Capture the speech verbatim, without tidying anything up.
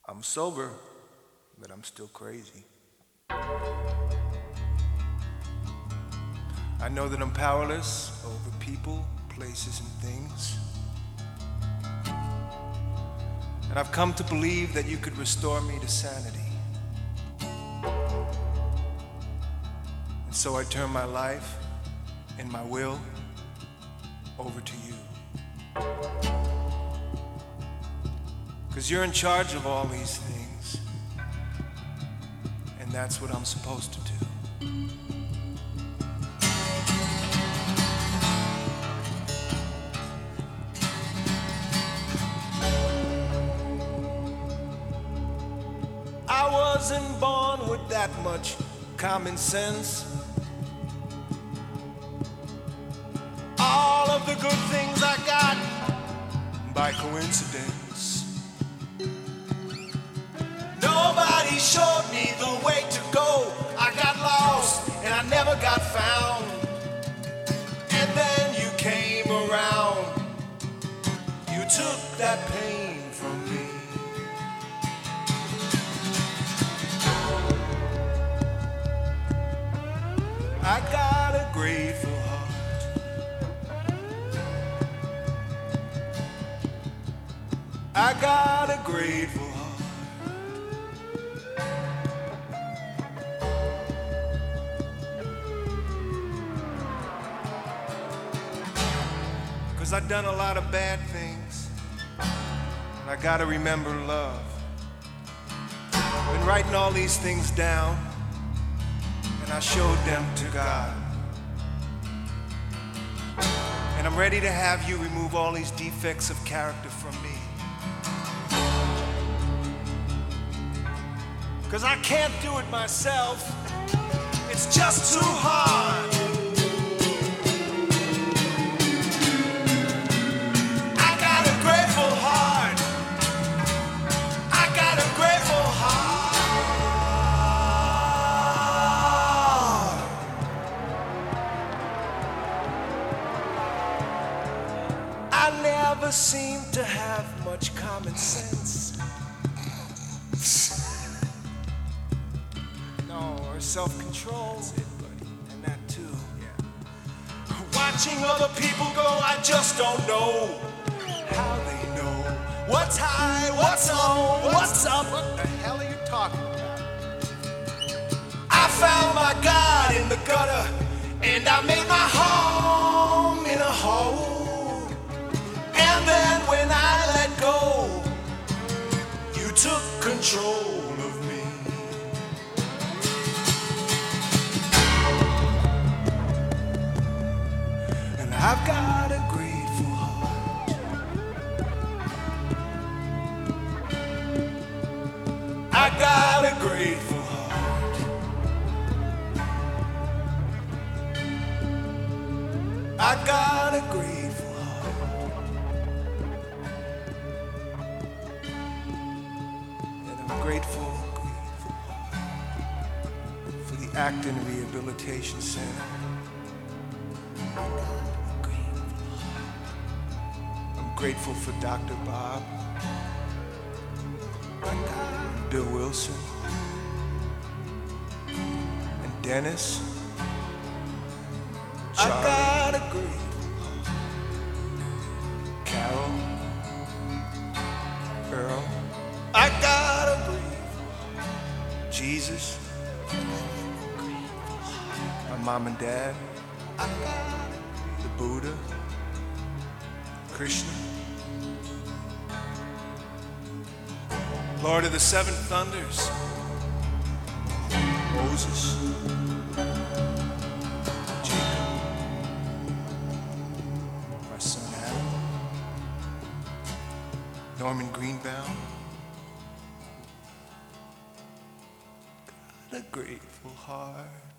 I'm sober, but I'm still crazy. I know that I'm powerless over people, places, and things. And I've come to believe that you could restore me to sanity. And so I turn my life and my will over to you. 'Cause you're in charge of all these things. And that's what I'm supposed to do. I wasn't born with that much common sense. All of the good things I got by coincidence. Nobody showed me the way to go. I got lost and I never got found. And then you came around. You took that pain from me. I got a grateful heart. I got a grateful heart. 'Cause I've done a lot of bad things. And I gotta remember love. Been writing all these things down. And I showed them to God. And I'm ready to have you remove all these defects of character from me. 'Cause I can't do it myself. It's just too hard. I got a grateful heart. I got a grateful heart. I never seem to have much common sense. No, or self-control. That's it, buddy. And that too. Yeah. Watching other people go, I just don't know how they know. What's high, what's low, what's up? What the hell are you talking about? I found my God in the gutter, and I made my home in a hole. And then when I let go, you took control of me. And I've got a grateful heart. I got a grateful heart. I got a grateful heart. And I'm grateful, grateful for the Acton Rehabilitation Center. I'm grateful for Doctor Bob, and Bill Wilson, and Dennis. Charlie, I got a grateful heart. Carol, Earl, I got a grateful heart. Jesus, my mom and dad, the Buddha, Krishna, Lord of the Seven Thunders, Moses, Jacob, my son Adam, Norman Greenbaum. Got a grateful heart.